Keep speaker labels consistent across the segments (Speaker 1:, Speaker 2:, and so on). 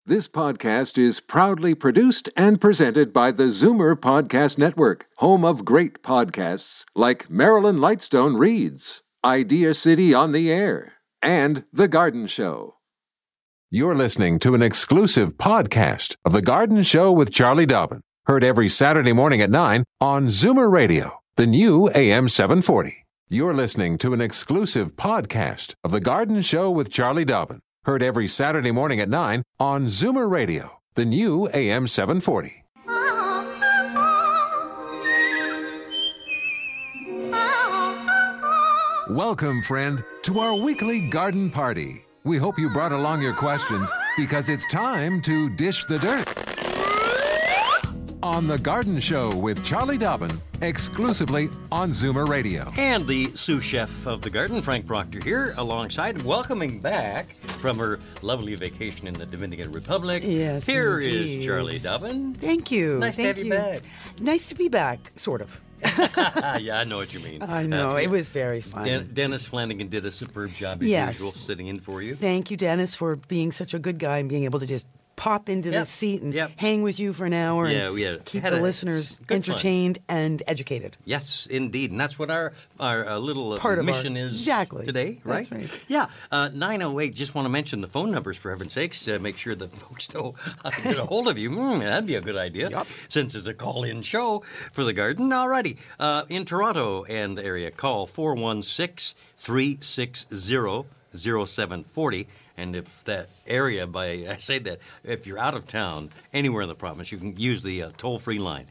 Speaker 1: This podcast is proudly produced and presented by the Zoomer Podcast Network, home of great podcasts like Marilyn Lightstone Reads, Idea City on the Air, and The Garden Show. You're listening to an exclusive podcast of The Garden Show with Charlie Dobbin, heard every Saturday morning at 9 on Zoomer Radio, the new AM 740. You're listening to an exclusive podcast of The Garden Show with Charlie Dobbin, heard every Saturday morning at 9 on Zoomer Radio, the new AM 740. Welcome, friend, to our weekly garden party. We hope you brought along your questions because it's time to dish the dirt. On The Garden Show with Charlie Dobbin, exclusively on Zoomer Radio.
Speaker 2: And the sous chef of the garden, Frank Proctor, here alongside, welcoming back from her lovely vacation in the Dominican Republic.
Speaker 3: Yes,
Speaker 2: Here
Speaker 3: indeed.
Speaker 2: is Charlie Dobbin.
Speaker 3: Thank you.
Speaker 2: Nice to have you back.
Speaker 3: Nice to be back, sort of.
Speaker 2: Yeah, I know what you mean.
Speaker 3: I know. It was very fun.
Speaker 2: Dennis Flanagan did a superb job as
Speaker 3: Yes.
Speaker 2: usual, sitting in for you.
Speaker 3: Thank you, Dennis, for being such a good guy and being able to just pop into
Speaker 2: Yep.
Speaker 3: this seat and
Speaker 2: Yep.
Speaker 3: hang with you for an hour
Speaker 2: Yeah,
Speaker 3: and keep
Speaker 2: had
Speaker 3: the
Speaker 2: a
Speaker 3: listeners
Speaker 2: good fun.
Speaker 3: entertained and educated.
Speaker 2: Yes, indeed. And that's what our little
Speaker 3: Part of our-
Speaker 2: mission is
Speaker 3: Exactly.
Speaker 2: today, right?
Speaker 3: That's right.
Speaker 2: Yeah, 908, just want to mention the phone numbers for heaven's sakes. Make sure that folks know how to get a hold of you. That'd be a good idea,
Speaker 3: Yep.
Speaker 2: since it's a call-in show for the garden. Alrighty, in Toronto and area, call 416-360-0740. And if that area, I say that, if you're out of town, anywhere in the province, you can use the toll-free line,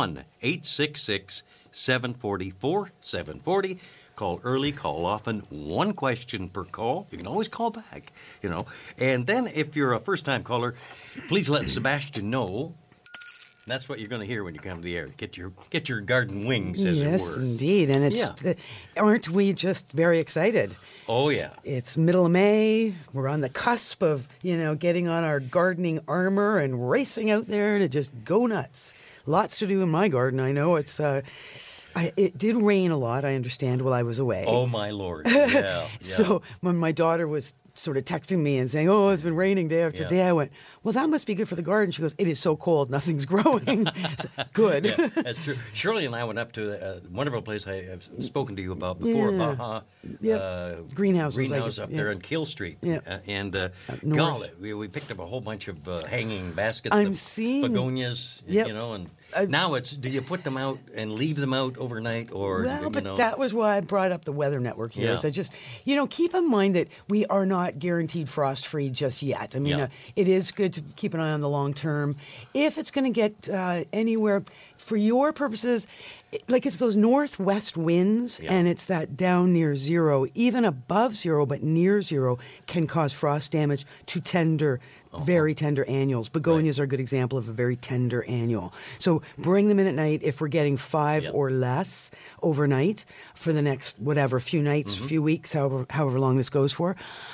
Speaker 2: 1-866-740-4740. Call early, call often, one question per call. You can always call back, And then if you're a first-time caller, please let Sebastian know. That's what you're going to hear when you come to the air. Get your garden wings, as
Speaker 3: Yes,
Speaker 2: it were.
Speaker 3: indeed. And aren't we just very excited?
Speaker 2: Oh, yeah.
Speaker 3: It's middle of May. We're on the cusp of, getting on our gardening armor and racing out there to just go nuts. Lots to do in my garden. I know it's. It did rain a lot, I understand, while I was away.
Speaker 2: Oh, my Lord. Yeah.
Speaker 3: So when my daughter was sort of texting me and saying, "Oh, it's been raining day after day," I went, "Well, that must be good for the garden." She goes, "It is so cold, nothing's growing." Good.
Speaker 2: Yeah, that's true. Shirley and I went up to a wonderful place I have spoken to you about before,
Speaker 3: Yeah.
Speaker 2: Baja
Speaker 3: Greenhouse
Speaker 2: up there on Kiel Street.
Speaker 3: Yeah.
Speaker 2: And
Speaker 3: north.
Speaker 2: golly, we picked up a whole bunch of hanging baskets
Speaker 3: I'm
Speaker 2: of
Speaker 3: seeing-
Speaker 2: begonias,
Speaker 3: Yep.
Speaker 2: and now it's, do you put them out and leave them out overnight, or
Speaker 3: Well, but that was why I brought up the Weather Network here.
Speaker 2: Yeah.
Speaker 3: So just, keep in mind that we are not guaranteed frost-free just yet. I mean,
Speaker 2: Yeah.
Speaker 3: it is good to keep an eye on the long term. If it's going to get anywhere, for your purposes, like it's those northwest winds,
Speaker 2: Yeah.
Speaker 3: and it's that down near zero, even above zero, but near zero, can cause frost damage to tender, very tender annuals. Begonias are a good example of a very tender annual. So bring them in at night if we're getting 5
Speaker 2: Yep.
Speaker 3: or less overnight for the next few nights, few weeks, however long this goes for.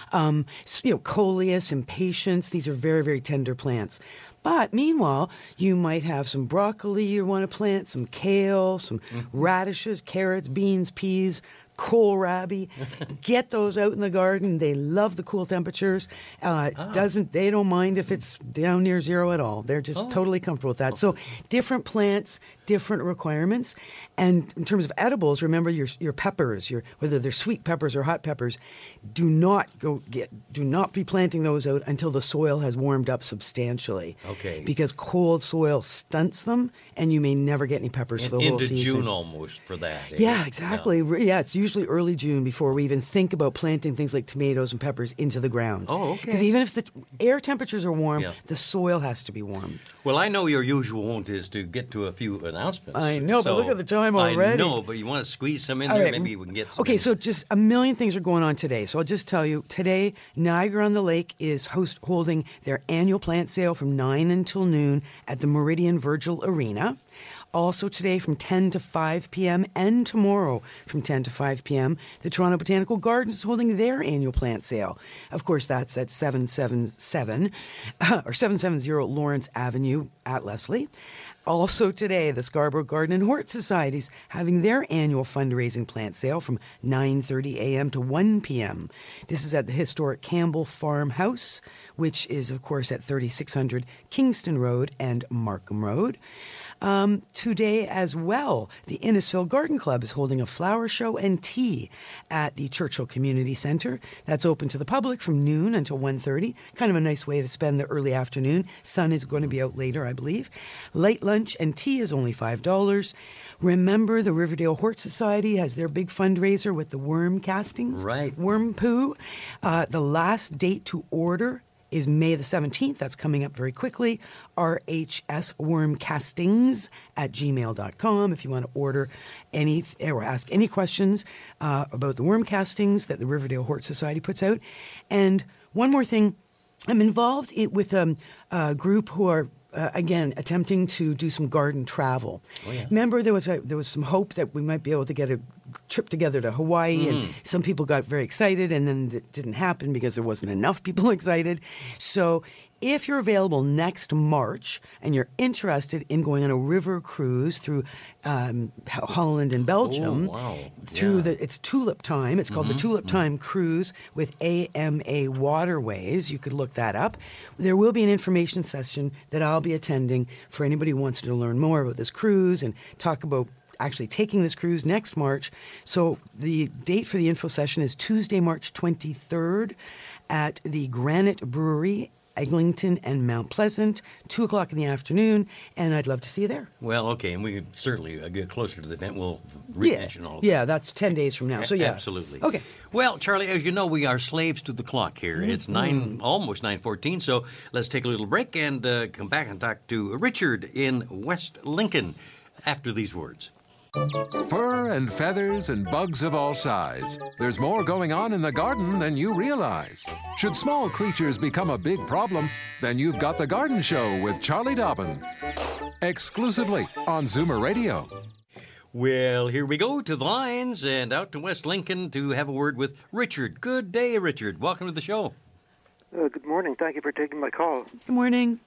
Speaker 3: Coleus, impatiens, these are very, very tender plants. But meanwhile, you might have some broccoli you want to plant, some kale, some radishes, carrots, beans, peas, kohlrabi. Get those out in the garden. They love the cool temperatures. They don't mind if it's down near zero at all. They're just totally comfortable with that. Okay. So different plants, different requirements. And in terms of edibles, remember your peppers, whether they're sweet peppers or hot peppers, do not be planting those out until the soil has warmed up substantially.
Speaker 2: Okay.
Speaker 3: Because cold soil stunts them, and you may never get any peppers for the whole
Speaker 2: into
Speaker 3: season.
Speaker 2: June almost for that.
Speaker 3: Yeah, exactly. Yeah, it's usually early June before we even think about planting things like tomatoes and peppers into the ground.
Speaker 2: Oh, okay.
Speaker 3: Because even if the air temperatures are warm,
Speaker 2: Yeah.
Speaker 3: the soil has to be warm.
Speaker 2: Well, I know your usual wont is to get to a few announcements.
Speaker 3: I know, but look at the time already.
Speaker 2: I know, but you want to squeeze some in
Speaker 3: All
Speaker 2: there?
Speaker 3: right.
Speaker 2: Maybe we can get some.
Speaker 3: Okay,
Speaker 2: in.
Speaker 3: so just a million things are going on today. So I'll just tell you, today, Niagara-on-the-Lake is holding their annual plant sale from 9 until noon at the Meridian Virgil Arena. Also today from 10 to 5 p.m. and tomorrow from 10 to 5 p.m., the Toronto Botanical Gardens is holding their annual plant sale. Of course, that's at 770 Lawrence Avenue at Leslie. Also today, the Scarborough Garden and Hort Society's having their annual fundraising plant sale from 9:30 a.m. to 1 p.m. This is at the historic Campbell Farmhouse, which is, of course, at 3600 Kingston Road and Markham Road. Today as well, the Innisfil Garden Club is holding a flower show and tea at the Churchill Community Centre. That's open to the public from noon until 1:30. Kind of a nice way to spend the early afternoon. Sun is going to be out later, I believe. Late lunch and tea is only $5. Remember, the Riverdale Hort Society has their big fundraiser with the worm castings.
Speaker 2: Right.
Speaker 3: Worm poo. The last date to order is May the 17th. That's coming up very quickly. rhswormcastings@gmail.com if you want to order any or ask any questions about the worm castings that the Riverdale Hort Society puts out. And one more thing, I'm involved with a group who are again attempting to do some garden travel.
Speaker 2: Oh, yeah.
Speaker 3: Remember, there was some hope that we might be able to get a trip together to Hawaii, and some people got very excited, and then it didn't happen because there wasn't enough people excited. So if you're available next March and you're interested in going on a river cruise through Holland and Belgium, through it's Tulip Time. It's called the Tulip Time Cruise with AMA Waterways. You could look that up. There will be an information session that I'll be attending for anybody who wants to learn more about this cruise and talk about actually taking this cruise next March. So the date for the info session is Tuesday, March 23rd at the Granite Brewery, Eglinton and Mount Pleasant, 2 o'clock in the afternoon, and I'd love to see you there.
Speaker 2: Well, okay, and we can certainly get closer to the event. We'll mention all of that.
Speaker 3: Yeah, that's 10 days from now, so yeah.
Speaker 2: Absolutely.
Speaker 3: Okay.
Speaker 2: Well, Charlie, as you know, we are slaves to the clock here. It's almost 9:14, so let's take a little break and come back and talk to Richard in West Lincoln after these words.
Speaker 1: Fur and feathers and bugs of all size. There's more going on in the garden than you realize. Should small creatures become a big problem, then you've got The Garden Show with Charlie Dobbin. Exclusively on Zoomer Radio.
Speaker 2: Well, here we go to the lines and out to West Lincoln to have a word with Richard. Good day, Richard. Welcome to the show.
Speaker 4: Good morning. Thank you for taking my call.
Speaker 3: Good morning.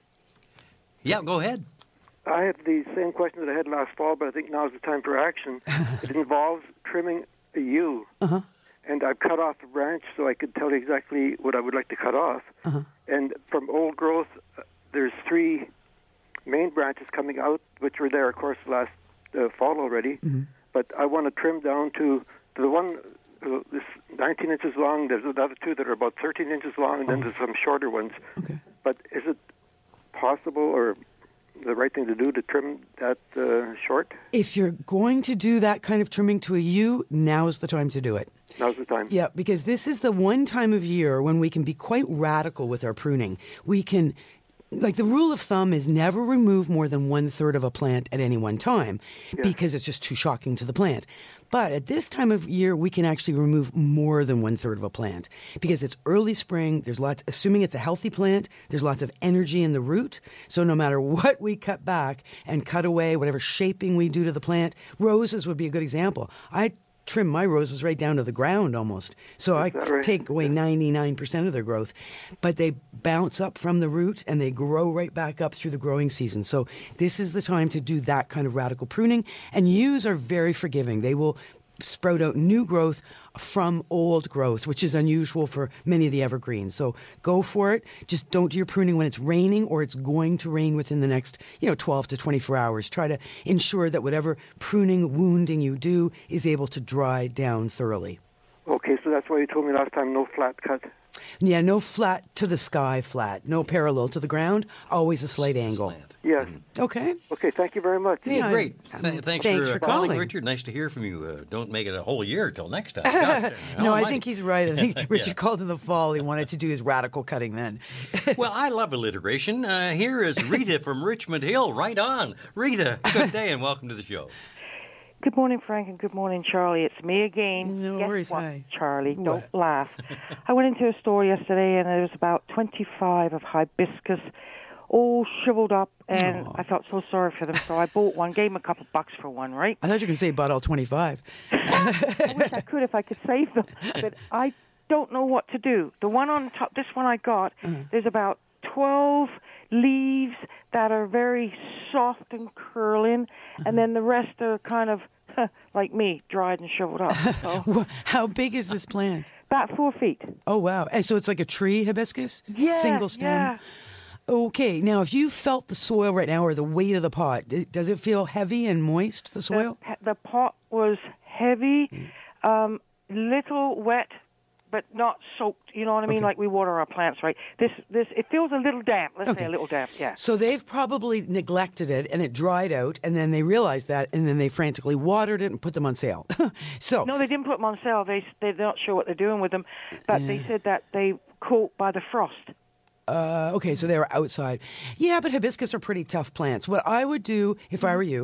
Speaker 2: Yeah, go ahead.
Speaker 4: I have the same question that I had last fall, but I think now is the time for action. It involves trimming a yew. And I've cut off a branch so I could tell you exactly what I would like to cut off. And from old growth, there's 3 main branches coming out, which were there, of course, last fall already. But I want to trim down to the one this 19 inches long. There's another 2 that are about 13 inches long, and then there's some shorter ones.
Speaker 3: Okay.
Speaker 4: But is it possible or the right thing to do to trim that short?
Speaker 3: If you're going to do that kind of trimming to a yew, now's the time to do it.
Speaker 4: Now's the time.
Speaker 3: Yeah, because this is the one time of year when we can be quite radical with our pruning. We can, like the rule of thumb is never remove more than 1/3 of a plant at any one time because it's just too shocking to the plant. But at this time of year, we can actually remove more than 1/3 of a plant because it's early spring. There's lots, assuming it's a healthy plant, there's lots of energy in the root. So no matter what we cut back and cut away, whatever shaping we do to the plant, roses would be a good example. I trim my roses right down to the ground almost. So I take away 99% of their growth. But they bounce up from the root and they grow right back up through the growing season. So this is the time to do that kind of radical pruning. And yews are very forgiving. They will sprout out new growth from old growth, which is unusual for many of the evergreens. So go for it. Just don't do your pruning when it's raining or it's going to rain within the next 12 to 24 hours. Try to ensure that whatever pruning, wounding you do is able to dry down thoroughly.
Speaker 4: Okay, so that's why you told me last time no flat cut.
Speaker 3: Yeah, no flat to the sky flat. No parallel to the ground. Always a slight angle.
Speaker 4: Yes.
Speaker 3: Okay.
Speaker 4: Okay, thank you very much.
Speaker 2: Hey, great. Thanks
Speaker 3: for
Speaker 2: calling,
Speaker 3: calling,
Speaker 2: Richard. Nice to hear from you. Don't make it a whole year till next time.
Speaker 3: No, I think he's right. I think Richard called in the fall. He wanted to do his radical cutting then.
Speaker 2: Well, I love alliteration. Here is Rita from Richmond Hill. Right on. Rita, good day and welcome to the show.
Speaker 5: Good morning, Frank, and good morning, Charlie. It's me again.
Speaker 3: No
Speaker 5: Guess
Speaker 3: worries.
Speaker 5: what,
Speaker 3: Hi.
Speaker 5: Charlie? Don't laugh. I went into a store yesterday, and there was about 25 of hibiscus all shriveled up, and I felt so sorry for them. So I bought one, gave them a couple bucks for one, right?
Speaker 3: I thought you were going to say bought all 25.
Speaker 5: I wish I could if I could save them, but I don't know what to do. The one on top, this one I got, there's about 12 leaves that are very soft and curling, and then the rest are kind of like me, dried and shriveled up. So.
Speaker 3: How big is this plant?
Speaker 5: About 4 feet.
Speaker 3: Oh, wow. And so it's like a tree hibiscus?
Speaker 5: Yeah,
Speaker 3: Single stem?
Speaker 5: yeah.
Speaker 3: Okay. Now, if you felt the soil right now or the weight of the pot, does it feel heavy and moist, the soil?
Speaker 5: The pot was heavy, little wet, but not soaked. You know what I mean?
Speaker 3: Okay.
Speaker 5: Like we water our plants, right? This it feels a little damp. Let's say a little damp. Yeah.
Speaker 3: So they've probably neglected it and it dried out, and then they realized that, and then they frantically watered it and put them on sale. So
Speaker 5: No, they didn't put them on sale. They're not sure what they're doing with them, but they said that they caught by the frost.
Speaker 3: okay, so they were outside. Yeah, but hibiscus are pretty tough plants. What I would do if I were you,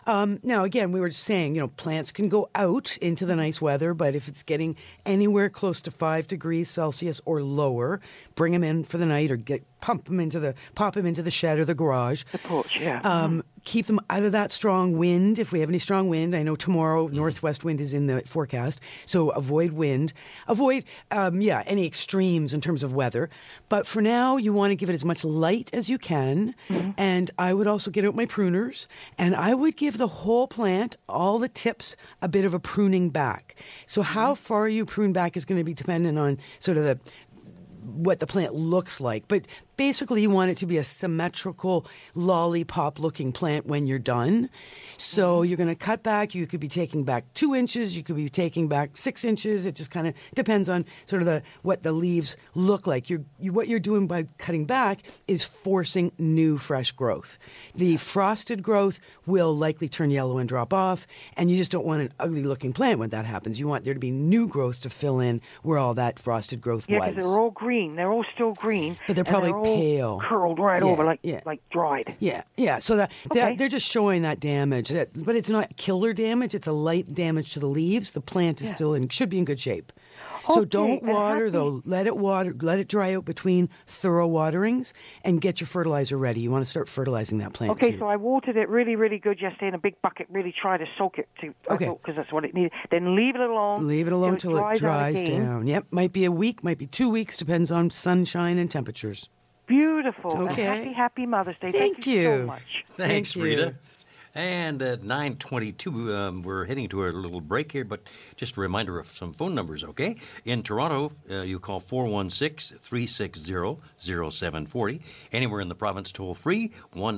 Speaker 3: now again, we were saying, plants can go out into the nice weather, but if it's getting anywhere close to 5 degrees Celsius or lower, bring them in for the night or pop them into the shed or the garage.
Speaker 5: The porch, yeah.
Speaker 3: Keep them out of that strong wind. If we have any strong wind, I know tomorrow northwest wind is in the forecast, so avoid wind. Avoid, any extremes in terms of weather. But for now, you want to give it as much light as you can. And I would also get out my pruners, and I would give the whole plant, all the tips, a bit of a pruning back. So how far you prune back is going to be dependent on sort of what the plant looks like. But basically, you want it to be a symmetrical, lollipop-looking plant when you're done. So you're going to cut back. You could be taking back 2 inches. You could be taking back 6 inches. It just kind of depends on sort of what the leaves look like. What you're doing by cutting back is forcing new, fresh growth. The frosted growth will likely turn yellow and drop off, and you just don't want an ugly-looking plant when that happens. You want there to be new growth to fill in where all that frosted growth was.
Speaker 5: Yeah, because they're all green. They're all still green.
Speaker 3: But they're probably pale.
Speaker 5: Curled right over like dried.
Speaker 3: Yeah. So they're just showing that damage. But it's not killer damage. It's a light damage to the leaves. The plant is should be in good shape. So don't water, though. Let it dry out between thorough waterings and get your fertilizer ready. You want to start fertilizing that plant,
Speaker 5: Okay,
Speaker 3: too.
Speaker 5: so I watered it really, really good yesterday in a big bucket, really try to soak it, because that's what it needed. Then leave it alone.
Speaker 3: Leave it alone till it dries down. Yep, might be a week, might be 2 weeks, depends on sunshine and temperatures.
Speaker 5: Beautiful.
Speaker 3: Okay.
Speaker 5: And happy Mother's Day.
Speaker 3: Thank
Speaker 5: you
Speaker 3: you
Speaker 5: so much.
Speaker 2: Thanks,
Speaker 3: Thank you.
Speaker 2: Rita. And at 9:22, we're heading to a little break here, but just a reminder of some phone numbers, okay? In Toronto, you call 416-360-0740. Anywhere in the province, toll free,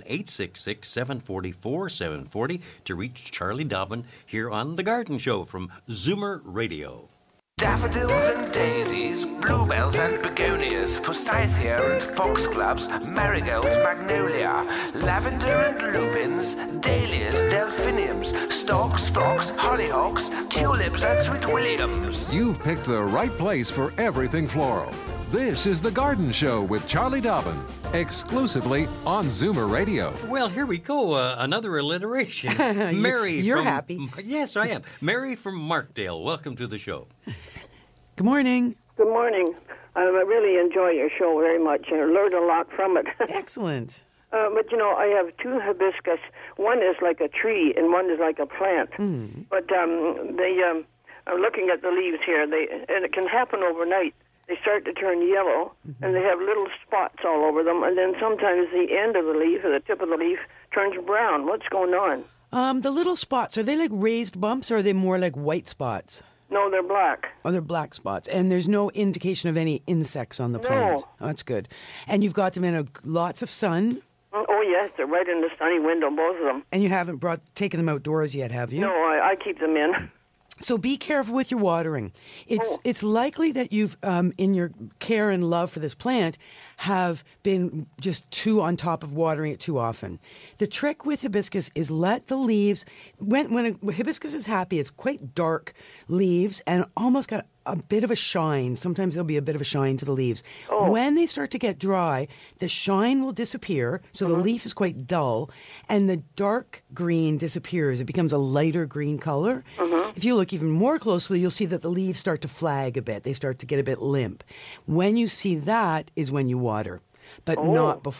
Speaker 2: 1-866-744-740 to reach Charlie Dobbin here on The Garden Show from Zoomer Radio.
Speaker 6: Daffodils and daisies, bluebells and begonias, forsythia and foxgloves, marigolds, magnolia, lavender and lupins, dahlias, delphiniums, stalks, phlox, hollyhocks, tulips and sweet williams.
Speaker 1: You've picked the right place for everything floral. This is The Garden Show with Charlie Dobbin, exclusively on Zoomer Radio.
Speaker 2: Well, here we go. Another alliteration. Mary
Speaker 3: You're happy.
Speaker 2: Yes, I am. Mary from Markdale. Welcome to the show.
Speaker 3: Good morning.
Speaker 7: Good morning. I really enjoy your show very much. I learned a lot from it.
Speaker 3: Excellent.
Speaker 7: But, I have 2 hibiscus. One is like a tree and one is like a plant. But I'm looking at the leaves here, and it can happen overnight. They start to turn yellow, and they have little spots all over them, and then sometimes the end of the leaf, or the tip of the leaf, turns brown. What's going on?
Speaker 3: The little spots, are they like raised bumps or are they more like white spots?
Speaker 7: No, they're black.
Speaker 3: Oh, they're black spots. And there's no indication of any insects on the plant? Oh, that's good. And you've got them in lots of sun?
Speaker 7: Oh, yes, they're right in the sunny window, both of them.
Speaker 3: And you haven't taken them outdoors yet, have you?
Speaker 7: No, I keep them in.
Speaker 3: So be careful with your watering. It's likely that you've, in your care and love for this plant, have been just too on top of watering it too often. The trick with hibiscus is let the leaves, when a hibiscus is happy, it's quite dark leaves and almost got a bit of a shine. Sometimes there'll be a bit of a shine to the leaves. When they start to get dry, the shine will disappear, so the leaf is quite dull, and the dark green disappears. It becomes a lighter green color. If you look even more closely, you'll see that the leaves start to flag a bit. They start to get a bit limp. When you see that is when you water, but not before.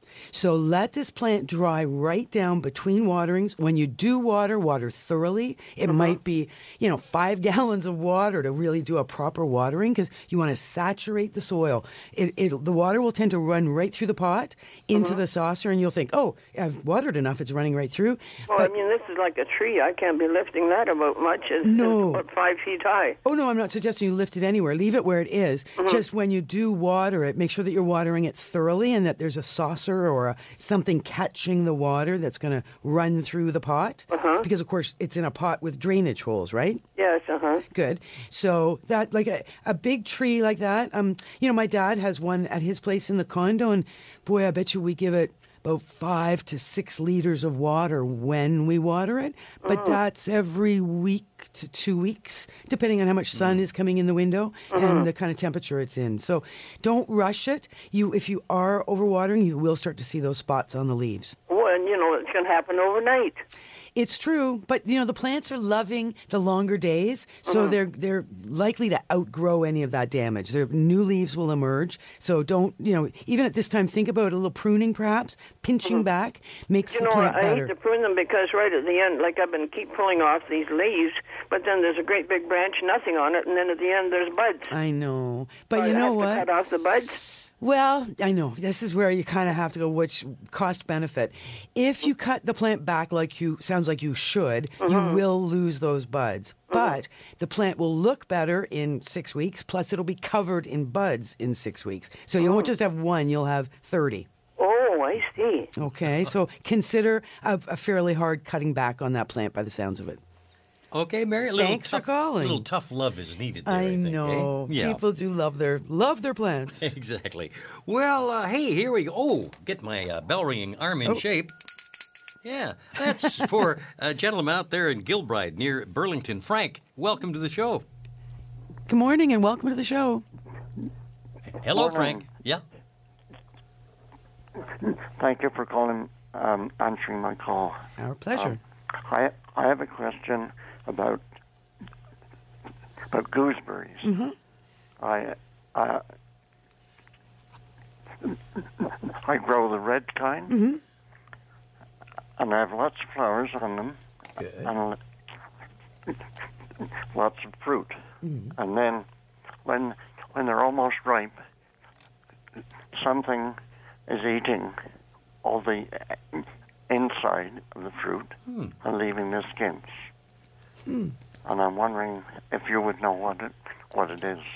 Speaker 3: So let this plant dry right down between waterings. When you do water thoroughly. It might be, 5 gallons of water to really do a proper watering because you want to saturate the soil. The water will tend to run right through the pot into the saucer, and you'll think, oh, I've watered enough. It's running right through.
Speaker 7: Well, this is like a tree. I can't be lifting that about much. It's about 5 feet high.
Speaker 3: Oh, no, I'm not suggesting you lift it anywhere. Leave it where it is. Just when you do water it, make sure that you're watering it thoroughly and that there's a saucer or something catching the water that's going to run through the pot. Because, of course, it's in a pot with drainage holes, right?
Speaker 7: Yes,
Speaker 3: Good. So that, like a big tree like that, my dad has one at his place in the condo, and boy, I bet you we give it about 5 to 6 liters of water when we water it. But that's every week to 2 weeks, depending on how much sun is coming in the window and the kind of temperature it's in. So don't rush it. If you are overwatering, you will start to see those spots on the leaves.
Speaker 7: Well, and it's going to happen overnight.
Speaker 3: It's true, but the plants are loving the longer days, so they're likely to outgrow any of that damage. Their new leaves will emerge, so don't even at this time think about a little pruning, perhaps pinching back makes the plant better.
Speaker 7: I hate to prune them because right at the end, like I've been keep pulling off these leaves, but then there's a great big branch, nothing on it, and then at the end there's buds.
Speaker 3: I know, but
Speaker 7: you know what? I have to cut off the buds.
Speaker 3: Well, I know. This is where you kind of have to go, which cost benefit. If you cut the plant back sounds like you should, you will lose those buds. But the plant will look better in 6 weeks, plus it'll be covered in buds in 6 weeks. So you won't just have one, you'll have 30.
Speaker 7: Oh, I see.
Speaker 3: Okay, so consider a fairly hard cutting back on that plant by the sounds of it.
Speaker 2: Okay, Mary.
Speaker 3: Thanks for calling.
Speaker 2: A little tough love is needed there,
Speaker 3: I
Speaker 2: think,
Speaker 3: know.
Speaker 2: eh? Yeah.
Speaker 3: People do love their plants.
Speaker 2: Exactly. Well, hey, here we go. Oh, get my bell-ringing arm in shape. Yeah, that's for a gentleman out there in Gilbride near Burlington. Frank, welcome to the show.
Speaker 3: Good morning and welcome to the show.
Speaker 2: Hello, Frank. Yeah.
Speaker 8: Thank you for calling, answering my call.
Speaker 3: Our pleasure.
Speaker 8: I have a question about gooseberries. I grow the red kind, and I have lots of flowers on them, and lots of fruit. And then, when they're almost ripe, something is eating all the inside of the fruit and leaving the skins. And I'm wondering if you would know what it is.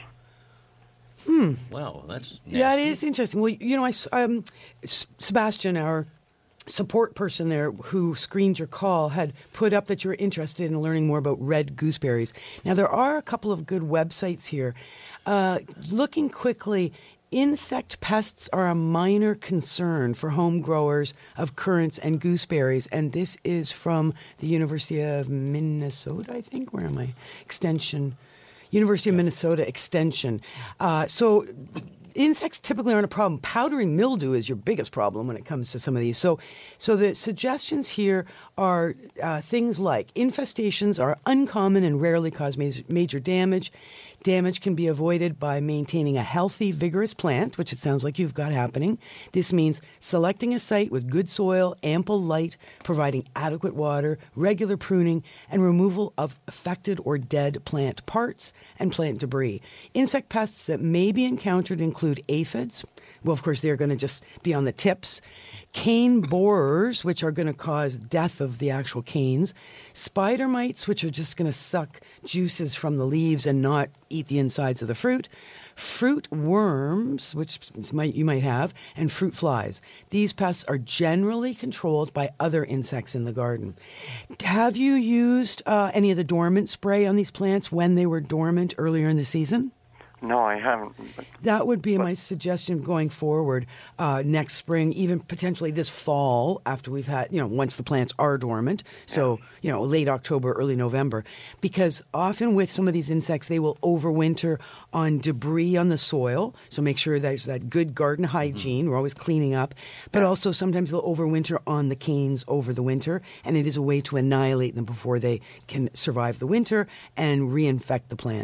Speaker 2: Wow, that's nasty.
Speaker 3: Yeah, it is interesting. Well, Sebastian, our support person there who screened your call, had put up that you were interested in learning more about red gooseberries. Now, there are a couple of good websites here. Looking quickly, insect pests are a minor concern for home growers of currants and gooseberries, and this is from the University of Minnesota, I think. Where am I? Extension. University of Minnesota Extension. So insects typically aren't a problem. Powdering mildew is your biggest problem when it comes to some of these. So the suggestions here are things like infestations are uncommon and rarely cause major damage. Damage can be avoided by maintaining a healthy, vigorous plant, which it sounds like you've got happening. This means selecting a site with good soil, ample light, providing adequate water, regular pruning, and removal of affected or dead plant parts and plant debris. Insect pests that may be encountered include aphids. Well, of course, they're going to just be on the tips. Cane borers, which are going to cause death of the actual canes. Spider mites, which are just going to suck juices from the leaves and not eat the insides of the fruit. Fruit worms, which you might have, and fruit flies. These pests are generally controlled by other insects in the garden. Have you used any of the dormant spray on these plants when they were dormant earlier in the season?
Speaker 8: No, I haven't.
Speaker 3: That would be my suggestion going forward next spring, even potentially this fall after we've had, once the plants are dormant. So, late October, early November. Because often with some of these insects, they will overwinter on debris on the soil. So make sure there's that good garden hygiene. We're always cleaning up. But also sometimes they'll overwinter on the canes over the winter. And it is a way to annihilate them before they can survive the winter and reinfect the plant.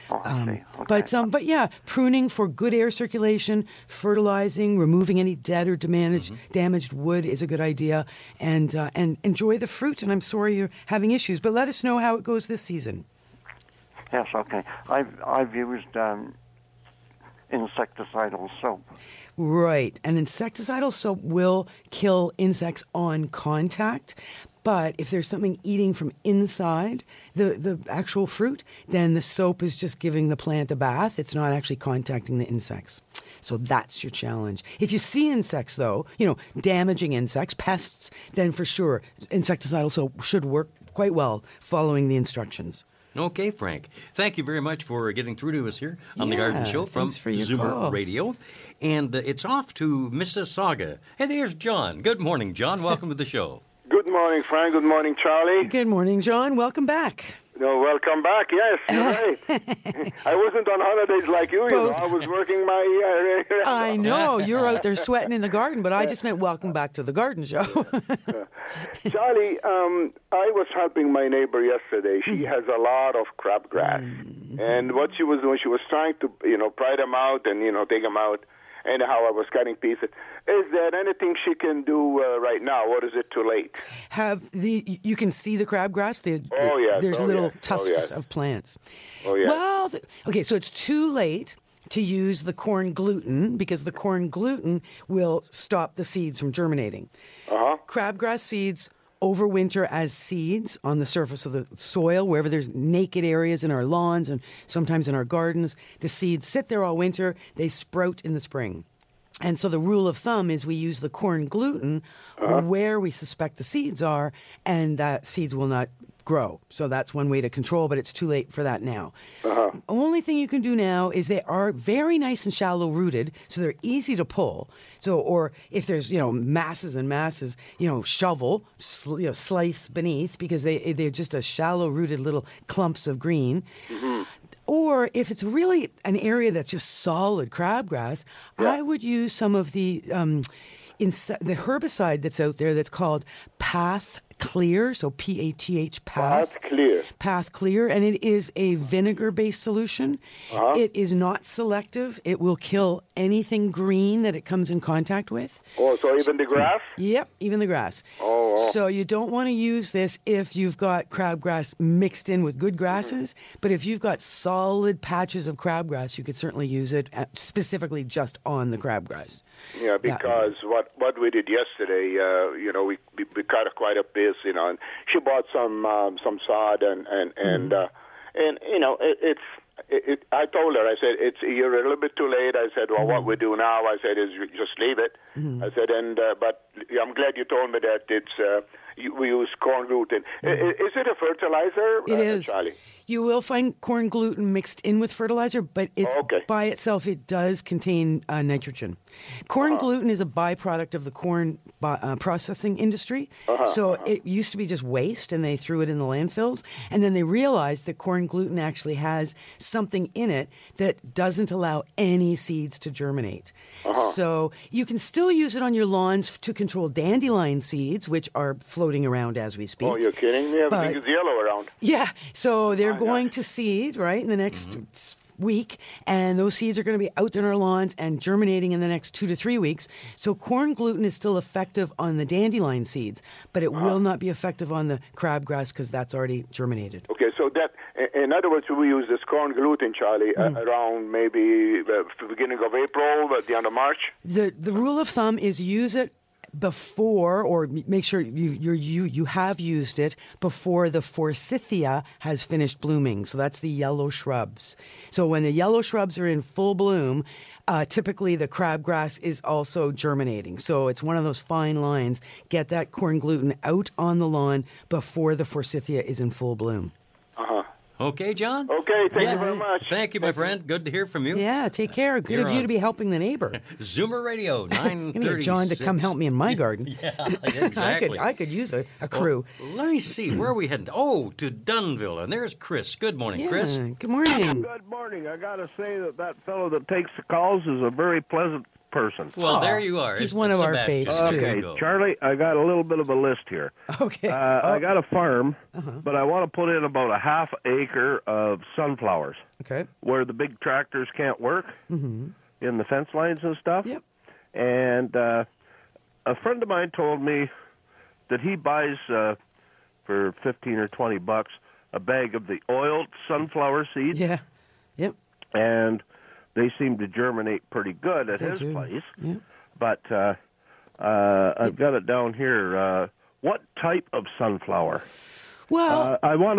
Speaker 8: Okay.
Speaker 3: But yeah, pruning for good air circulation, fertilizing, removing any dead or damaged wood is a good idea, and enjoy the fruit. And I'm sorry you're having issues, but let us know how it goes this season.
Speaker 8: Yes, okay. I've used insecticidal soap.
Speaker 3: Right, and insecticidal soap will kill insects on contact. But if there's something eating from inside the actual fruit, then the soap is just giving the plant a bath. It's not actually contacting the insects. So that's your challenge. If you see insects, though, damaging insects, pests, then for sure, insecticidal soap should work quite well following the instructions.
Speaker 2: Okay, Frank. Thank you very much for getting through to us here on The Garden Show from Zoomer Radio. And it's off to Mississauga. Hey, there's John. Good morning, John. Welcome to the show.
Speaker 9: Good morning, Frank. Good morning, Charlie.
Speaker 3: Good morning, John. Welcome back.
Speaker 9: No, welcome back. Yes, you're right. I wasn't on holidays like you, I was working my...
Speaker 3: I know. You're out there sweating in the garden, but I just meant welcome back to the Garden Show.
Speaker 9: Charlie, I was helping my neighbor yesterday. She has a lot of crabgrass. And what she was doing, she was trying to, pry them out and, take them out. Anyhow, I was cutting pieces. Is there anything she can do right now, or is it too late?
Speaker 3: You can see the crabgrass? There's little tufts of plants.
Speaker 9: Oh, yeah.
Speaker 3: Well, okay, so it's too late to use the corn gluten because the corn gluten will stop the seeds from germinating. Crabgrass seeds overwinter as seeds on the surface of the soil, wherever there's naked areas in our lawns and sometimes in our gardens. The seeds sit there all winter. They sprout in the spring. And so the rule of thumb is we use the corn gluten where we suspect the seeds are, and that seeds will not grow. So that's one way to control, but it's too late for that now. Only thing you can do now is they are very nice and shallow rooted, so they're easy to pull. So, or if there's, masses and masses, shovel, slice beneath because they're just a shallow rooted little clumps of green. Or if it's really an area that's just solid crabgrass, I would use some of the herbicide that's out there that's called Path Clear, so P-A-T-H, Path Clear, and it is a vinegar-based solution. It is not selective. It will kill anything green that it comes in contact with.
Speaker 9: Oh, so even the grass?
Speaker 3: Yep, even the grass. So you don't want to use this if you've got crabgrass mixed in with good grasses, but if you've got solid patches of crabgrass, you could certainly use it specifically just on the crabgrass.
Speaker 9: Yeah, because what we did yesterday, we cut quite a bit. And she bought some sod and I told her, I said, you're a little bit too late. I said, well, what we do now, I said, is just leave it. I said, but I'm glad you told me that we use corn gluten. Is it a fertilizer?
Speaker 3: It is.
Speaker 9: Charlie?
Speaker 3: You will find corn gluten mixed in with fertilizer, but by itself it does contain nitrogen. Corn gluten is a byproduct of the corn processing industry. So it used to be just waste, and they threw it in the landfills. And then they realized that corn gluten actually has something in it that doesn't allow any seeds to germinate. So you can still use it on your lawns to control dandelion seeds, which are floating around as we speak.
Speaker 9: Oh, you're kidding me? Everything is yellow around.
Speaker 3: Yeah, so they're going to seed, right, in the next week, and those seeds are going to be out in our lawns and germinating in the next 2 to 3 weeks. So corn gluten is still effective on the dandelion seeds, but it will not be effective on the crabgrass because that's already germinated.
Speaker 9: Okay, so that, in other words, we use this corn gluten, Charlie, around maybe the beginning of April, at the end of March?
Speaker 3: The rule of thumb is use it before, or make sure you have used it before the forsythia has finished blooming. So that's the yellow shrubs. So when the yellow shrubs are in full bloom, typically the crabgrass is also germinating. So it's one of those fine lines. Get that corn gluten out on the lawn before the forsythia is in full bloom.
Speaker 2: Okay, John?
Speaker 9: Okay, thank you very much.
Speaker 2: Thank you, my friend. Good to hear from you.
Speaker 3: Yeah, take care. Good of you to be helping the neighbor.
Speaker 2: Zoomer Radio, 936.
Speaker 3: John to come help me in my garden.
Speaker 2: Yeah, exactly.
Speaker 3: I could use a crew.
Speaker 2: Well, let me see. Where are we heading? Oh, to Dunnville. And there's Chris. Good morning, Chris.
Speaker 3: Good morning.
Speaker 10: Good morning. I got to say that fellow that takes the calls is a very pleasant person.
Speaker 2: Well, there you are.
Speaker 3: He's one of our
Speaker 2: Sebastian.
Speaker 3: faves, too.
Speaker 10: Okay,
Speaker 2: There you go.
Speaker 10: Charlie, I got a little bit of a list here.
Speaker 3: Okay.
Speaker 10: I got a farm, but I want to put in about a half acre of sunflowers
Speaker 3: Okay.
Speaker 10: where the big tractors can't work in the fence lines and stuff.
Speaker 3: Yep.
Speaker 10: And a friend of mine told me that he buys for $15 or $20 a bag of the oiled sunflower seeds,
Speaker 3: Yeah. Yep.
Speaker 10: and they seem to germinate pretty good at
Speaker 3: They
Speaker 10: his
Speaker 3: do.
Speaker 10: place.
Speaker 3: Yeah.
Speaker 10: But I've got it down here. What type of sunflower?
Speaker 3: Well,
Speaker 10: I want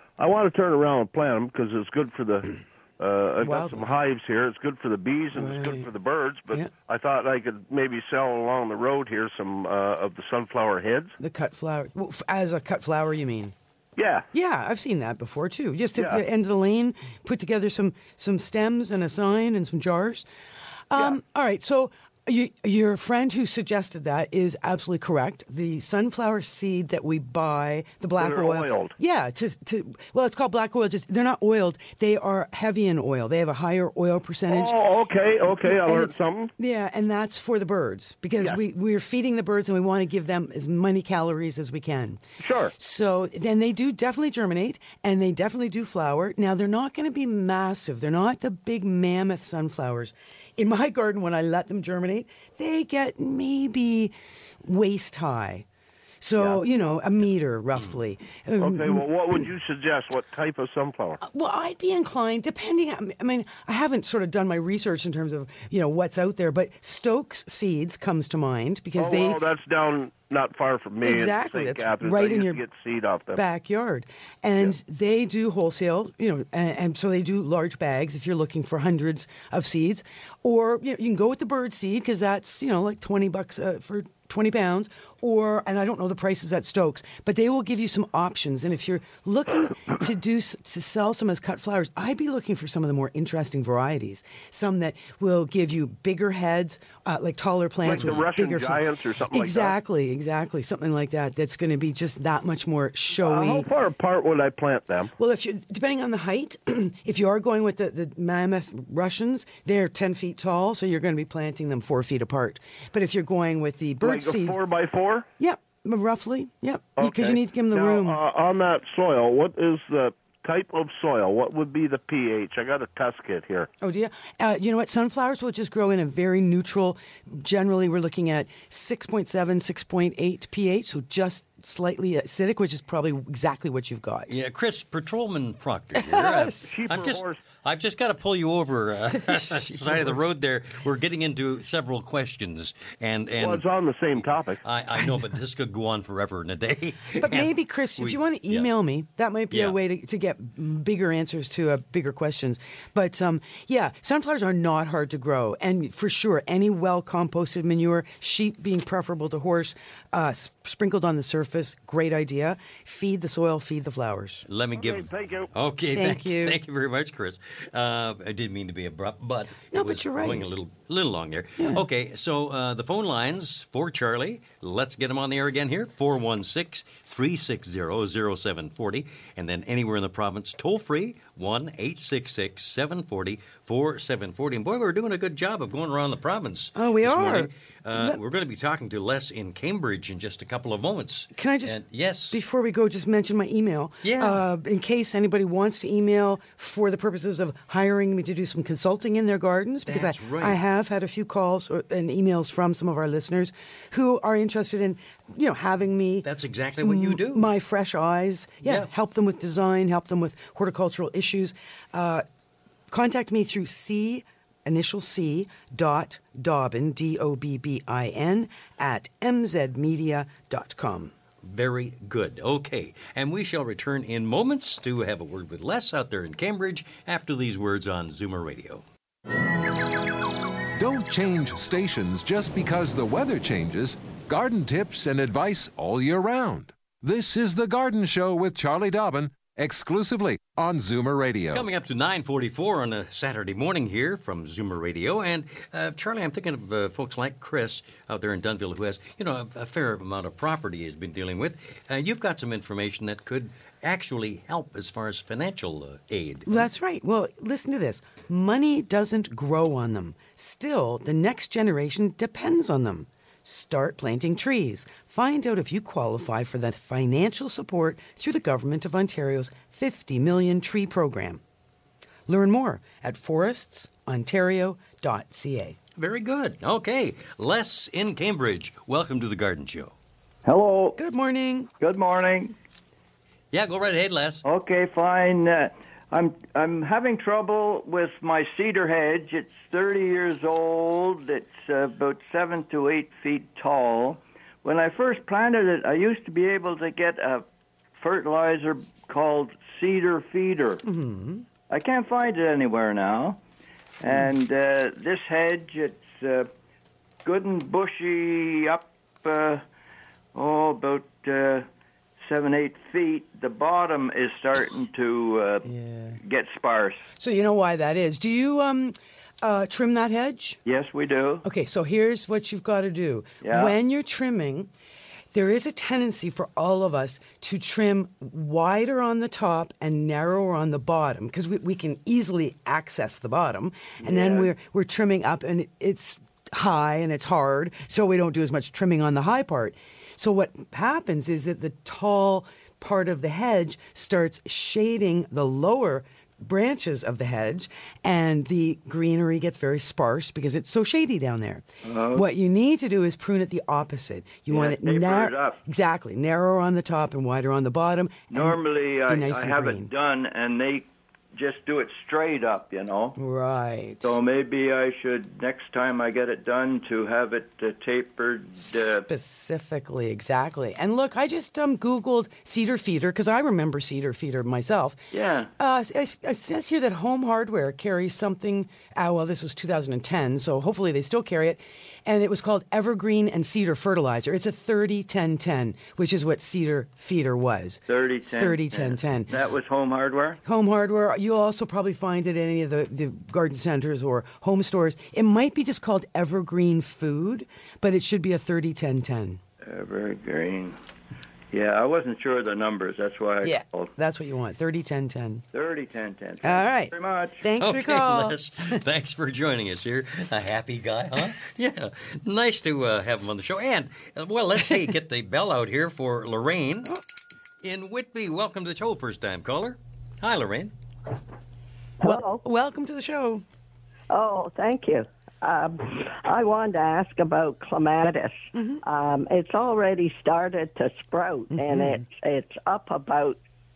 Speaker 10: to turn around and plant them because it's good for the. I've got some
Speaker 3: Wildlife.
Speaker 10: hives here. It's good for the bees and it's good
Speaker 3: Right.
Speaker 10: for the birds. But
Speaker 3: Yeah.
Speaker 10: I thought I could maybe sell along the road here some of the sunflower heads.
Speaker 3: the cut flower. Well, as a cut flower, you mean?
Speaker 10: Yeah.
Speaker 3: Yeah, I've seen that before too. Just at
Speaker 10: Yeah.
Speaker 3: the end of the lane, put together some stems and a sign and some jars. All right, so your friend who suggested that is absolutely correct. The sunflower seed that we buy, the black
Speaker 10: They're
Speaker 3: oil.
Speaker 10: oiled.
Speaker 3: Yeah, well, it's called black oil. Just they're not oiled. They are heavy in oil. They have a higher oil percentage.
Speaker 10: Oh, okay. I
Speaker 3: And
Speaker 10: learned
Speaker 3: it's-
Speaker 10: something.
Speaker 3: Yeah, and that's for the birds because
Speaker 10: Yeah.
Speaker 3: we're feeding the birds and we want to give them as many calories as we can.
Speaker 10: Sure.
Speaker 3: So then they do definitely germinate and they definitely do flower. Now they're not going to be massive. They're not the big mammoth sunflowers. In my garden, when I let them germinate, they get maybe waist high. So, a meter roughly.
Speaker 10: Okay. Well, what would you suggest? What type of sunflower?
Speaker 3: Well, I'd be inclined, depending. I mean, I haven't sort of done my research in terms of what's out there, but Stokes Seeds comes to mind because
Speaker 10: That's down not far from me.
Speaker 3: Exactly,
Speaker 10: In St.
Speaker 3: that's
Speaker 10: Catharines.
Speaker 3: right
Speaker 10: I
Speaker 3: in
Speaker 10: used
Speaker 3: your
Speaker 10: to get seed off them.
Speaker 3: backyard, and they do wholesale. And so they do large bags if you're looking for hundreds of seeds, or you can go with the bird seed because that's like $20 for 20 pounds, and I don't know the prices at Stokes, but they will give you some options. And if you're looking to sell some as cut flowers, I'd be looking for some of the more interesting varieties. Some that will give you bigger heads, like taller plants
Speaker 10: Like the
Speaker 3: with
Speaker 10: Russian
Speaker 3: bigger
Speaker 10: giants or something like that?
Speaker 3: Exactly, something like that. That's going to be just that much more showy.
Speaker 10: How far apart would I plant them?
Speaker 3: Well, depending on the height, if you are going with the mammoth Russians, they're 10 feet tall, so you're going to be planting them 4 feet apart. But if you're going with the bird
Speaker 10: Like a
Speaker 3: seed,
Speaker 10: 4x4?
Speaker 3: yep, roughly, yep, because
Speaker 10: Okay.
Speaker 3: you need to give them the
Speaker 10: Now,
Speaker 3: room.
Speaker 10: On that soil, what is the type of soil? What would be the pH? I got a test kit here.
Speaker 3: Oh, dear. You know what? Sunflowers will just grow in a very neutral. Generally, we're looking at 6.7, 6.8 pH, so just slightly acidic, which is probably exactly what you've got.
Speaker 2: Yeah, Chris, Patrolman Proctor here. I've just got to pull you over side of the road there. We're getting into several questions. And
Speaker 10: Well, it's on the same topic.
Speaker 2: I know, but this could go on forever in a day.
Speaker 3: But maybe, Chris, if you want to email me, that might be a way to get bigger answers to bigger questions. But, sunflowers are not hard to grow. And for sure, any well-composted manure, sheep being preferable to horse, sprinkled on the surface, great idea. Feed the soil, feed the flowers.
Speaker 2: Let me give.
Speaker 10: Thank you.
Speaker 2: Okay,
Speaker 3: Thank you.
Speaker 2: Thank you very much, Chris. I didn't mean to be abrupt, but
Speaker 3: No,
Speaker 2: it was
Speaker 3: but you're right.
Speaker 2: going a little long there. Okay, so the phone lines for Charlie. Let's get him on the air again here. 416-360-0740, and then anywhere in the province, toll free 1-866-740-4740. And boy, we're doing a good job of going around the province.
Speaker 3: Oh, we
Speaker 2: this
Speaker 3: are.
Speaker 2: morning. We're going to be talking to Les in Cambridge in just a couple of moments.
Speaker 3: Can I just,
Speaker 2: yes,
Speaker 3: before we go, just mention my email?
Speaker 2: Yeah.
Speaker 3: In case anybody wants to email for the purposes of hiring me to do some consulting in their gardens, because
Speaker 2: That's right.
Speaker 3: I have had a few calls and emails from some of our listeners who are interested in, having me.
Speaker 2: That's exactly what you do.
Speaker 3: My fresh eyes.
Speaker 2: Yeah.
Speaker 3: Help them with design, help them with horticultural issues. Contact me through initial C, Dobbin, Dobbin, at mzmedia.com.
Speaker 2: Very good. Okay. And we shall return in moments to have a word with Les out there in Cambridge after these words on Zoomer Radio.
Speaker 1: Don't change stations just because the weather changes. Garden tips and advice all year round. This is The Garden Show with Charlie Dobbin, exclusively on Zoomer Radio.
Speaker 2: Coming up to 9:44 on a Saturday morning here from Zoomer Radio. And, Charlie, I'm thinking of folks like Chris out there in Dunnville who has, a fair amount of property he's been dealing with. You've got some information that could actually help as far as financial aid.
Speaker 3: That's right. Well, listen to this. Money doesn't grow on them. Still, the next generation depends on them. Start planting trees. Find out if you qualify for the financial support through the Government of Ontario's 50 million tree program. Learn more at forestsontario.ca.
Speaker 2: Very good. Okay. Les in Cambridge. Welcome to the Garden Show.
Speaker 11: Hello.
Speaker 3: Good morning.
Speaker 11: Good morning.
Speaker 2: Yeah, go right ahead, Les.
Speaker 11: Okay, fine. I'm having trouble with my cedar hedge. It's 30 years old. It's about 7 to 8 feet tall. When I first planted it, I used to be able to get a fertilizer called Cedar Feeder.
Speaker 3: Mm-hmm.
Speaker 11: I can't find it anywhere now. And this hedge, it's good and bushy up, about 7-8 feet. The bottom is starting to get sparse.
Speaker 3: So you know why that is. Do you trim that hedge?
Speaker 11: Yes, we do.
Speaker 3: Okay, so here's what you've got to do.
Speaker 11: Yeah.
Speaker 3: When you're trimming, there is a tendency for all of us to trim wider on the top and narrower on the bottom because we can easily access the bottom. And then we're trimming up and it's high and it's hard, so we don't do as much trimming on the high part. So what happens is that the tall part of the hedge starts shading the lower branches of the hedge, and the greenery gets very sparse because it's so shady down there. What you need to do is prune it the opposite. You want it
Speaker 11: narrow.
Speaker 3: Exactly, narrower on the top and wider on the bottom.
Speaker 11: Normally, I
Speaker 3: nice
Speaker 11: have
Speaker 3: green.
Speaker 11: it done, and they just do it straight up,
Speaker 3: Right.
Speaker 11: So maybe I should, next time I get it done, to have it tapered.
Speaker 3: Specifically, exactly. And look, I just Googled Cedar Feeder because I remember Cedar Feeder myself.
Speaker 11: Yeah.
Speaker 3: It says here that Home Hardware carries something, this was 2010, so hopefully they still carry it. And it was called Evergreen and Cedar Fertilizer. It's a 30-10-10, which is what Cedar Feeder was. 30-10-10.
Speaker 11: That was Home Hardware?
Speaker 3: Home Hardware. You'll also probably find it at any of the garden centers or home stores. It might be just called Evergreen Food, but it should be a 30-10-10.
Speaker 11: Evergreen. Yeah, I wasn't sure of the numbers. That's why I called.
Speaker 3: That's what you want. 30-10-10.
Speaker 11: 30-10-10.
Speaker 3: All right.
Speaker 11: Thank you very much.
Speaker 3: Thanks for your call.
Speaker 2: Les, thanks for joining us here. A happy guy, huh? Yeah. Nice to have him on the show. And, let's get the bell out here for Lorraine in Whitby. Welcome to the show, first-time caller. Hi, Lorraine.
Speaker 12: Hello.
Speaker 3: Welcome to the show.
Speaker 12: Oh, thank you. I wanted to ask about clematis.
Speaker 3: Mm-hmm.
Speaker 12: It's already started to sprout, and it's up about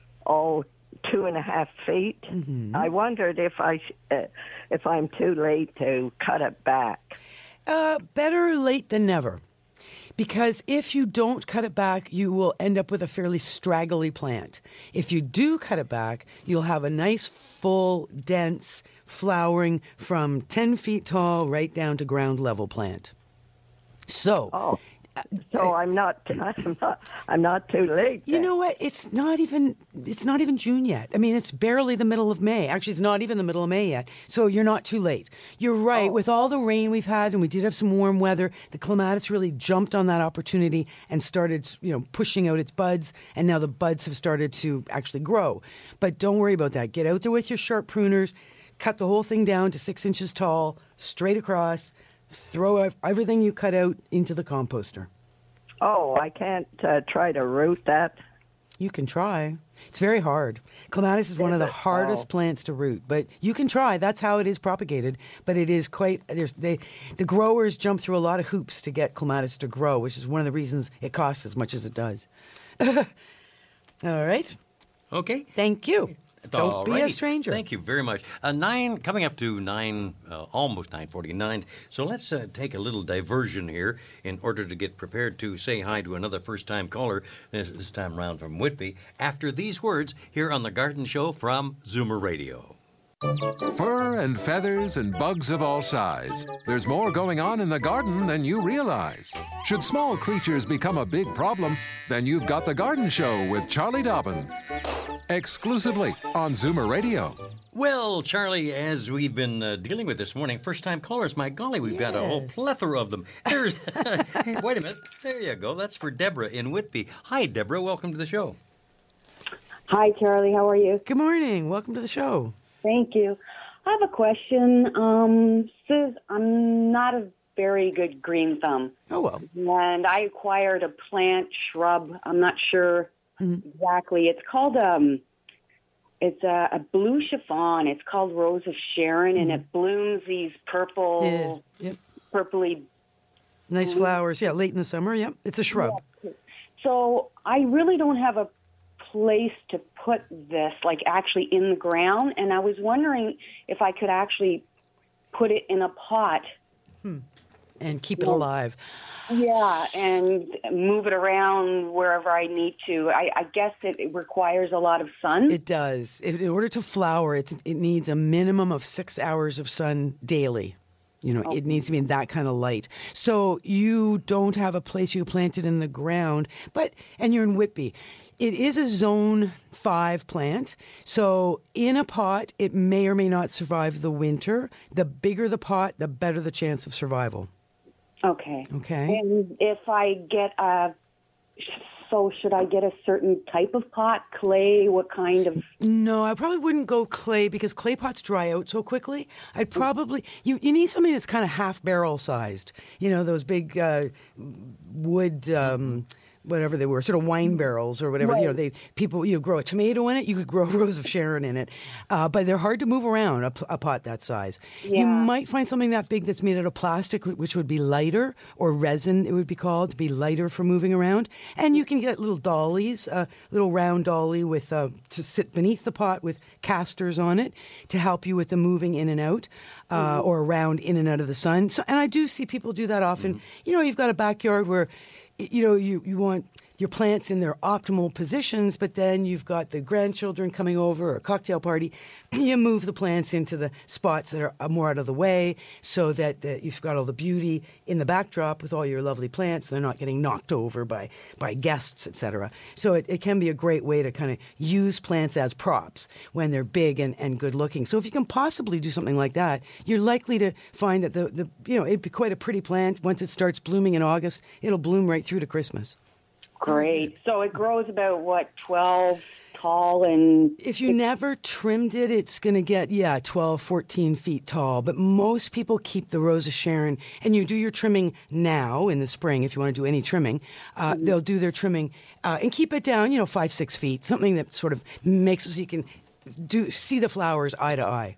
Speaker 12: 2.5 feet.
Speaker 3: Mm-hmm.
Speaker 12: I wondered if I'm too late to cut it back.
Speaker 3: Better late than never. Because if you don't cut it back, you will end up with a fairly straggly plant. If you do cut it back, you'll have a nice, full, dense, flowering from 10 feet tall right down to ground level plant. So,
Speaker 12: I'm not too late.
Speaker 3: You know what? It's not even June yet. I mean, it's barely the middle of May. Actually, it's not even the middle of May yet. So you're not too late. You're right. With all the rain we've had, and we did have some warm weather, the clematis really jumped on that opportunity and started, pushing out its buds. And now the buds have started to actually grow. But don't worry about that. Get out there with your sharp pruners, cut the whole thing down to 6 inches tall, straight across. Throw everything you cut out into the composter.
Speaker 12: Oh, I can't try to root that?
Speaker 3: You can try. It's very hard. Clematis is one of the hardest plants to root, but you can try. That's how it is propagated. But it is the growers jump through a lot of hoops to get clematis to grow, which is one of the reasons it costs as much as it does. All right.
Speaker 2: Okay.
Speaker 3: Thank you. Don't be a stranger.
Speaker 2: Thank you very much. Coming up to 9, almost 9:49. So let's take a little diversion here in order to get prepared to say hi to another first-time caller, this time around from Whitby, after these words here on The Garden Show from Zoomer Radio.
Speaker 1: Fur and feathers and bugs of all size. There's more going on in the garden than you realize. Should small creatures become a big problem, then you've got The Garden Show with Charlie Dobbin. exclusively on Zoomer Radio.
Speaker 2: Well, Charlie, as we've been dealing with this morning, first-time callers, my golly, we've got a whole plethora of them. There's, wait a minute, there you go. That's for Deborah in Whitby. Hi, Deborah. Welcome to the show.
Speaker 13: Hi, Charlie. How are you?
Speaker 3: Good morning. Welcome to the show.
Speaker 13: Thank you. I have a question. Sis, I'm not a very good green thumb.
Speaker 3: Oh, well.
Speaker 13: And I acquired a plant, shrub. I'm not sure exactly. It's called it's a blue chiffon. It's called Rose of Sharon, and it blooms these purple, purpley.
Speaker 3: Nice flowers. Yeah, late in the summer. Yep. It's a shrub.
Speaker 13: Yeah. So I really don't have a place to put this, like actually in the ground, and I was wondering if I could actually put it in a pot.
Speaker 3: And keep it alive.
Speaker 13: Yeah, and move it around wherever I need to. I guess it requires a lot of sun.
Speaker 3: It does. In order to flower, it needs a minimum of 6 hours of sun daily. It needs to be in that kind of light. So you don't have a place you plant it in the ground, and you're in Whitby. It is a Zone 5 plant, so in a pot, it may or may not survive the winter. The bigger the pot, the better the chance of survival.
Speaker 13: Okay.
Speaker 3: Okay.
Speaker 13: And if I get should I get a certain type of pot, clay, what kind of?
Speaker 3: No, I probably wouldn't go clay because clay pots dry out so quickly. I'd probably, you need something that's kind of half barrel sized. Those big wood, whatever they were, sort of wine barrels or whatever.
Speaker 13: Right.
Speaker 3: People grow a tomato in it. You could grow a Rose of Sharon in it, but they're hard to move around. A pot that size.
Speaker 13: Yeah.
Speaker 3: You might find something that big that's made out of plastic, which would be lighter, or resin. It would be called to be lighter for moving around. And you can get little dollies, a little round dolly with to sit beneath the pot with casters on it to help you with the moving in and out, or around in and out of the sun. So, and I do see people do that often. You've got a backyard where you want your plants in their optimal positions, but then you've got the grandchildren coming over or a cocktail party. You move the plants into the spots that are more out of the way so that you've got all the beauty in the backdrop with all your lovely plants. They're not getting knocked over by guests, etc. So it can be a great way to kind of use plants as props when they're big and good looking. So if you can possibly do something like that, you're likely to find that it'd be quite a pretty plant. Once it starts blooming in August, it'll bloom right through to Christmas.
Speaker 13: Great. So it grows about 12 tall, and
Speaker 3: if you never trimmed it, it's going to get 12, 14 feet tall. But most people keep the Rose of Sharon, and you do your trimming now in the spring if you want to do any trimming. They'll do their trimming and keep it down, 5, 6 feet, something that sort of makes it so you can see the flowers eye to eye.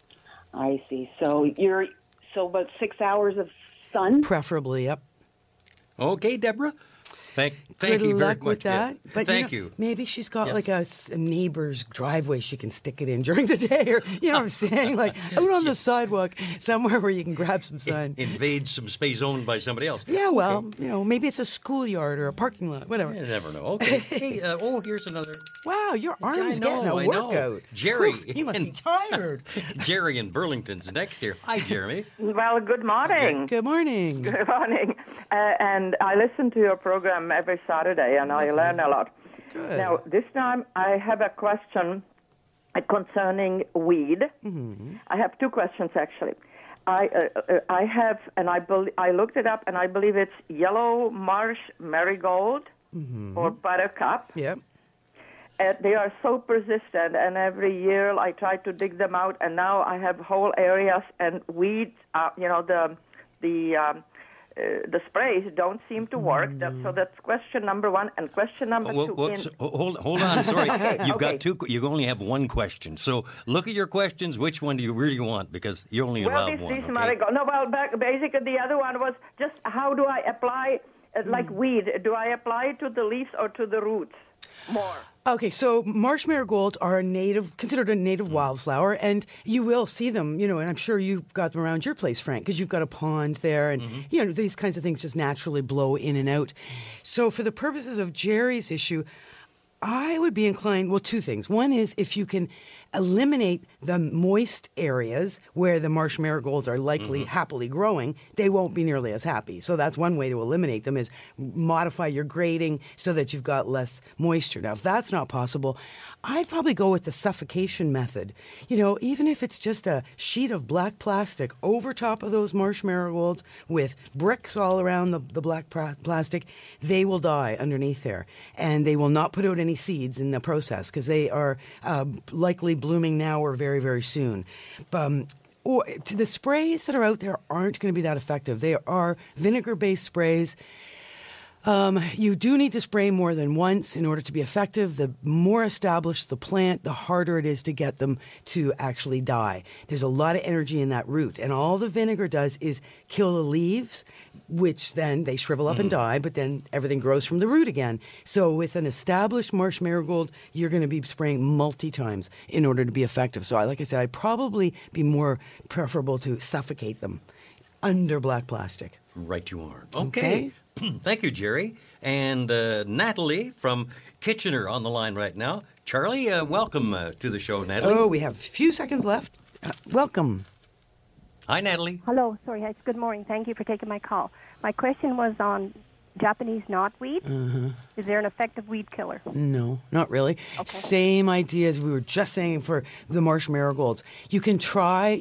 Speaker 13: I see. So about 6 hours of sun,
Speaker 3: preferably. Yep.
Speaker 2: Okay, Deborah. Thank
Speaker 3: Good
Speaker 2: you very
Speaker 3: luck
Speaker 2: much.
Speaker 3: with that.
Speaker 2: Yeah.
Speaker 3: But
Speaker 2: Thank you.
Speaker 3: Maybe she's got like a neighbor's driveway she can stick it in during the day, or what I'm saying, like out on the sidewalk somewhere where you can grab some sun.
Speaker 2: Invade some space owned by somebody else.
Speaker 3: Yeah, well, maybe it's a schoolyard or a parking lot, whatever.
Speaker 2: You never know. Okay. Hey, here's another.
Speaker 3: Wow, your arm's getting a workout.
Speaker 2: Jerry.
Speaker 3: Oof, you must be tired.
Speaker 2: Jerry in Burlington's next here. Hi, Jeremy.
Speaker 14: Well, good morning.
Speaker 3: Good morning.
Speaker 14: Good morning. And I listen to your program every Saturday, and I learn a lot.
Speaker 3: Good.
Speaker 14: Now, this time I have a question concerning weed.
Speaker 3: Mm-hmm.
Speaker 14: I have two questions, actually. I looked it up, and I believe it's yellow marsh marigold or buttercup.
Speaker 3: Yep.
Speaker 14: They are so persistent, and every year I try to dig them out, and now I have whole areas and weeds. The sprays don't seem to work. So that's question number one. And question number two.
Speaker 2: Hold on. Sorry. You've got two. You only have one question. So look at your questions. Which one do you really want? Because you're only allowed one.
Speaker 14: This marigold. No, basically the other one was just how do I apply, like weed, do I apply it to the leaves or to the roots more?
Speaker 3: Okay, so marsh marigolds are considered a native wildflower, and you will see them, and I'm sure you've got them around your place, Frank, because you've got a pond there, and, these kinds of things just naturally blow in and out. So for the purposes of Jerry's issue, I would be inclined, two things. One is if you can eliminate the moist areas where the marsh marigolds are likely happily growing, they won't be nearly as happy. So that's one way to eliminate them, is modify your grading so that you've got less moisture. Now, if that's not possible, I'd probably go with the suffocation method. You know, even if it's just a sheet of black plastic over top of those marsh marigolds with bricks all around the black plastic, they will die underneath there. And they will not put out any seeds in the process because they are likely blooming now or very, very soon. Or the sprays that are out there aren't going to be that effective. They are vinegar-based sprays. You do need to spray more than once in order to be effective. The more established the plant, the harder it is to get them to actually die. There's a lot of energy in that root, and all the vinegar does is kill the leaves, which then they shrivel up and die, but then everything grows from the root again. So with an established marsh marigold, you're going to be spraying multi-times in order to be effective. So like I said, I'd probably be more preferable to suffocate them under black plastic.
Speaker 2: Right you are. Okay. Thank you, Jerry. And Natalie from Kitchener on the line right now. Charlie, welcome to the show, Natalie.
Speaker 3: Oh, we have a few seconds left. Welcome.
Speaker 2: Hi, Natalie.
Speaker 15: Hello. Sorry, it's good morning. Thank you for taking my call. My question was on Japanese knotweed. Is there an effective weed killer?
Speaker 3: No, not really. Okay. Same idea as we were just saying for the marsh marigolds. You can try,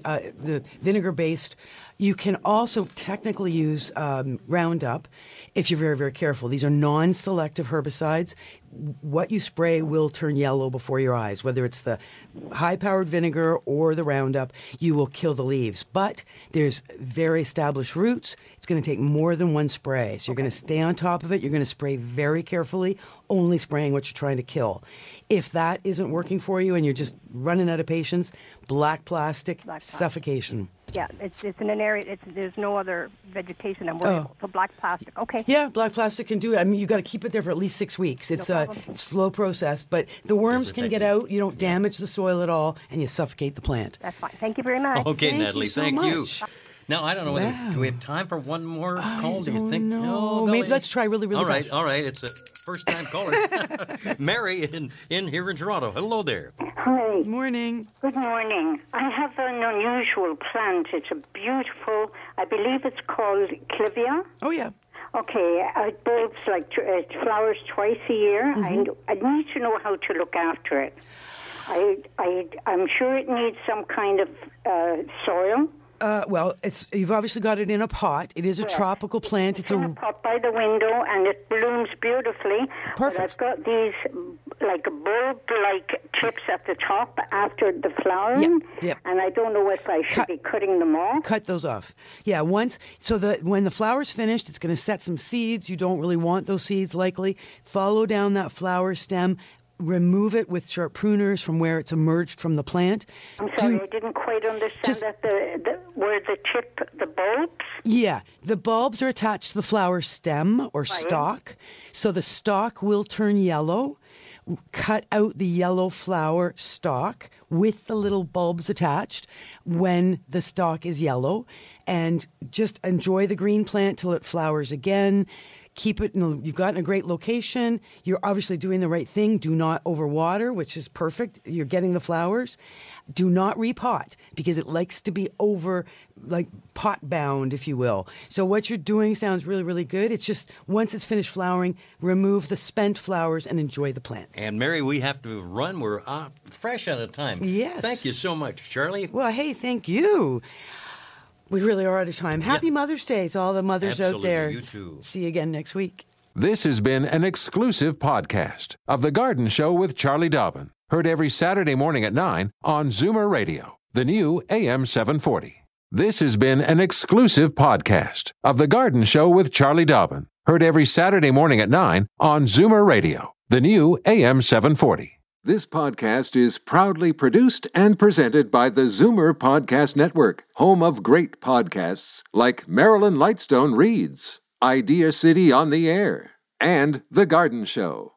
Speaker 3: the vinegar-based. You can also technically use Roundup if you're very, very careful. These are non-selective herbicides. What you spray will turn yellow before your eyes. Whether it's the high-powered vinegar or the Roundup, you will kill the leaves. But there's very established roots. It's going to take more than one spray. So you're going to stay on top of it. You're going to spray very carefully, only spraying what you're trying to kill. If that isn't working for you and you're just running out of patience, black plastic, suffocation.
Speaker 15: Yeah, it's in an area. There's no other vegetation I'm worried about. So black plastic. Okay.
Speaker 3: Yeah, black plastic can do it. I mean, you got to keep it there for at least 6 weeks. It's a slow process, but the worms can get out. You don't damage the soil at all, and you suffocate the plant.
Speaker 15: That's fine. Thank you very much.
Speaker 2: Okay, Natalie.
Speaker 3: Thank you.
Speaker 2: Now, I don't know whether do we have time for one more call? Do you think?
Speaker 3: No, maybe let's try really fast.
Speaker 2: All right. It's a first-time caller. Mary in here in Toronto. Hello there.
Speaker 16: Hi.
Speaker 3: Morning.
Speaker 16: Good morning. I have an unusual plant. It's a beautiful, I believe it's called clivia.
Speaker 3: Oh, yeah.
Speaker 16: Okay, it bulbs it flowers twice a year. I need to know how to look after it. I'm sure it needs some kind of soil.
Speaker 3: Well, you've obviously got it in a pot. It is a tropical plant.
Speaker 16: It's in a pot by the window, and it blooms beautifully.
Speaker 3: Perfect.
Speaker 16: But I've got these bulb-like tips at the top after the flowering, and I don't know if I should be cutting them off.
Speaker 3: Cut those off. Yeah, when the flower's finished, it's going to set some seeds. You don't really want those seeds, likely. Follow down that flower stem. Remove it with sharp pruners from where it's emerged from the plant.
Speaker 16: I'm sorry, I didn't quite understand that where the tip, the bulbs?
Speaker 3: Yeah, the bulbs are attached to the flower stem or stalk, so the stalk will turn yellow. Cut out the yellow flower stalk with the little bulbs attached when the stalk is yellow, and just enjoy the green plant till it flowers again. Keep it, you've got in a great location. You're obviously doing the right thing. Do not overwater, which is perfect. You're getting the flowers. Do not repot because it likes to be pot bound, if you will. So what you're doing sounds really, really good. It's just once it's finished flowering, remove the spent flowers and enjoy the plants.
Speaker 2: And Mary, we have to run. We're fresh out of time.
Speaker 3: Yes.
Speaker 2: Thank you so much, Charlie.
Speaker 3: Well, hey, thank you. We really are out of time. Happy Mother's Day to all the mothers out there.
Speaker 2: You too.
Speaker 3: See you again next week.
Speaker 1: This has been an exclusive podcast of The Garden Show with Charlie Dobbin. Heard every Saturday morning at 9 on Zoomer Radio, the new AM 740. This has been an exclusive podcast of The Garden Show with Charlie Dobbin. Heard every Saturday morning at 9 on Zoomer Radio, the new AM 740. This podcast is proudly produced and presented by the Zoomer Podcast Network, home of great podcasts like Marilyn Lightstone Reads, Idea City on the Air, and The Garden Show.